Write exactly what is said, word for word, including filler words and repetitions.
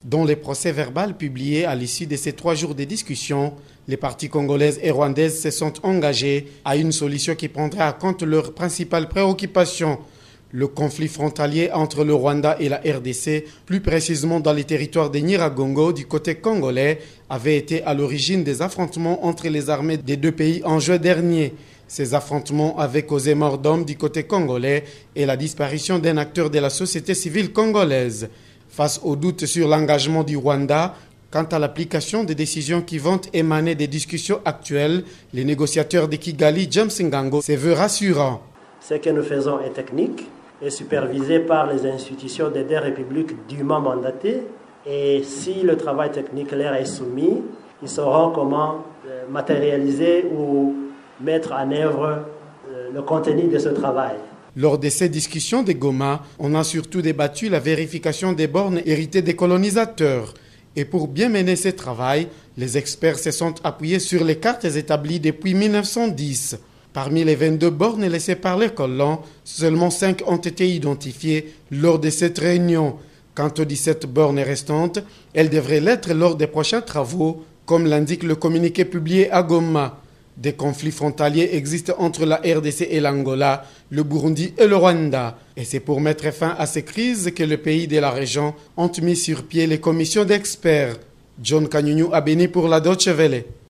Dans les procès-verbaux publiés à l'issue de ces trois jours de discussion, les parties congolaises et rwandaises se sont engagées à une solution qui prendra en compte leurs principales préoccupations. Le conflit frontalier entre le Rwanda et la R D C, plus précisément dans les territoires de Nyiragongo du côté congolais, avait été à l'origine des affrontements entre les armées des deux pays en juin dernier. Ces affrontements avaient causé mort d'hommes du côté congolais et la disparition d'un acteur de la société civile congolaise. Face aux doutes sur l'engagement du Rwanda, quant à l'application des décisions qui vont émaner des discussions actuelles, les négociateurs de Kigali, James Ngango, se veut rassurant. Ce que nous faisons est technique et supervisé par les institutions des deux républiques dûment mandatées. Et si le travail technique leur est soumis, ils sauront comment matérialiser ou mettre en œuvre le contenu de ce travail. Lors de ces discussions de Goma, on a surtout débattu la vérification des bornes héritées des colonisateurs. Et pour bien mener ce travail, les experts se sont appuyés sur les cartes établies depuis mille neuf cent dix. Parmi les vingt-deux bornes laissées par les colons, seulement cinq ont été identifiées lors de cette réunion. Quant aux dix-sept bornes restantes, elles devraient l'être lors des prochains travaux, comme l'indique le communiqué publié à Goma. Des conflits frontaliers existent entre la R D C et l'Angola, le Burundi et le Rwanda. Et c'est pour mettre fin à ces crises que les pays de la région ont mis sur pied les commissions d'experts. John Kanyunyu a béni pour la Deutsche Welle.